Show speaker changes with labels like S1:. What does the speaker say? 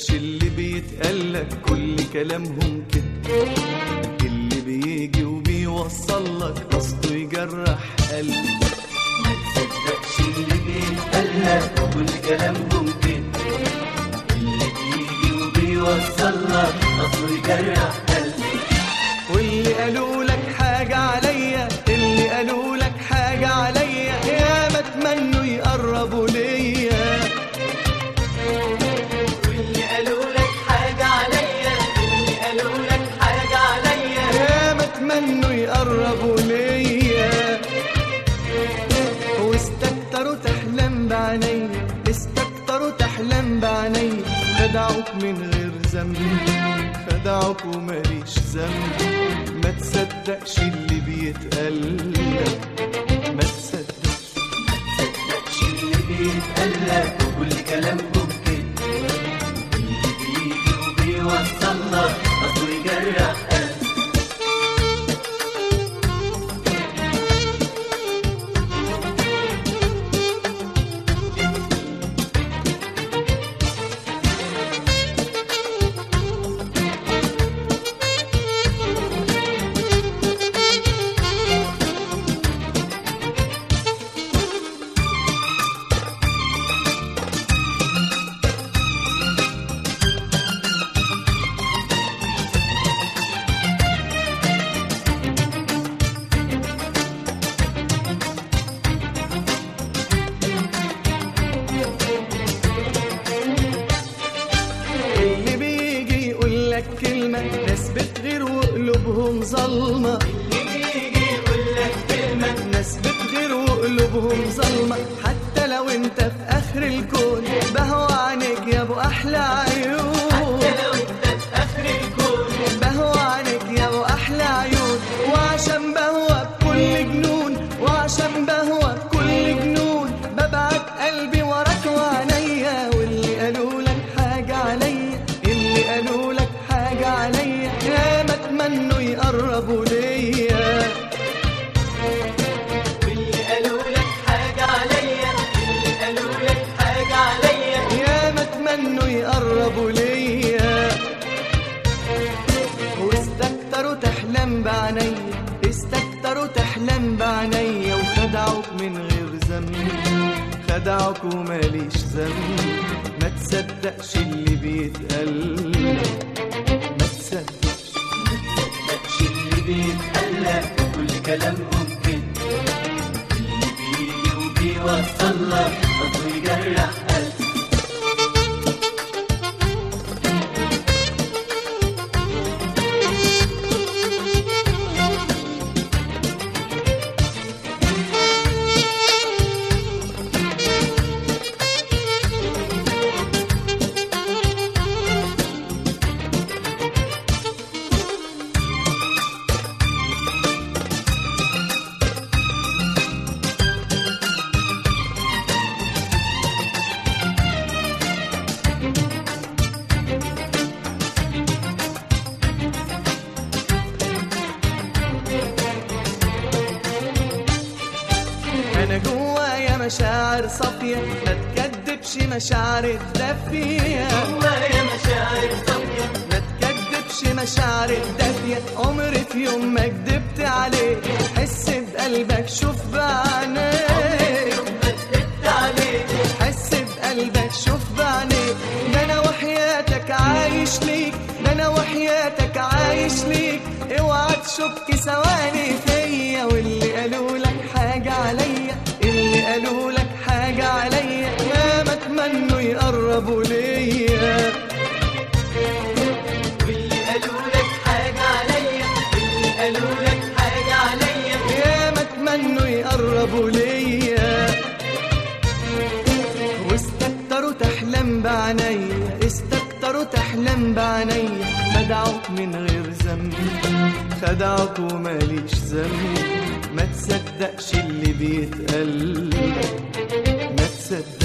S1: تصدقش اللي بيتقالك كل كلامهم كده، اللي بيجي وبيوصلك قصده يجرح قلبي.
S2: ما تصدقش اللي بيتقالك كل كلامهم كده، اللي بيجي وبيوصلك قصده يجرح قلبي.
S1: واللي قالوا لك حاجة عليا، اللي قالوا لك حاجة عليا يا ما اتمنوا يقربوا ليا.
S2: واللي قالوا لك حاجة عليا، اللي قالوا لك حاجة عليا
S1: يا ما اتمنوا يقربوا ليا. واستكتروا تحلم بعينيا، استكتروا تحلم بعينيا، خدعوك من غير ذنب، خدعوك وماليش ذنب. ما تصدقش اللي بيتقالك، ما تصدقش
S2: اللي بيتقالك وكل كلامهم كده، اللي بيجي وبيوصلك قصده يجرح قلبي.
S1: كلمة ناس بتغير وقلوبهم ظلمة،
S2: اللي بيجي يقولك كلمة
S1: ناس بتغير وقلوبهم ظلمة. حتى لو انت في اخر الكون بهوى عنيك يا ابو احلى عيون،
S2: حتى لو انت في اخر الكون
S1: بهوى عنيك يا ابو احلى عيون. وعشان بهوى بكل جنون، وعشان بهوى بكل جنون ببعت قلبي وراك وعينيا. واللي قالوا لك حاجة عليا، اللي قالوا لك حاجة عليا يا ما اتمنوا يقربوا ليا.
S2: واللي قالوا لك حاجة عليا، اللي قالوا لك حاجة عليا
S1: يا ما اتمنوا يقربوا ليا. واستكتروا تحلم بعينيا، استكتروا تحلم بعينيا، وخدعوك من غير ذنب، خدعوك وماليش ذنب. ما تصدقش اللي بيتقالك، ما تصدقش
S2: اللي بيتقالك وكل كلامهم كده، اللي بيجي وبيوصلك قصده يجرح قلبي.
S1: أنا جوايا مشاعر صافية، ما تكدبش مشاعر الدافية.
S2: جوايا مشاعر صافية،
S1: ما تكدبش مشاعر الدافية. عمري في يوم ما كدبت عليك، حس بقلبك شوف بعينيك،
S2: ما كدبت عليك
S1: حس بقلبك شوف بعينيك. ده أنا وحياتك عايش ليك، ده أنا وحياتك عايش ليك. اوعى تشك ثواني فيا. واللي قالوا لك حاجة عليا، اللي قالوا لك حاجة عليا يا ما اتمنوا يقربوا ليا.
S2: واللي قالوا لك حاجة عليا، اللي قالوا لك حاجة عليا
S1: يا ما اتمنوا يقربوا ليا. واستكتروا تحلم بعينيا، استكتروا تحلم بعينيا، خدعوك من غير ذنب، خدعوك وماليش ذنب. ما تصدقش اللي بيتقالك، ما تصدقش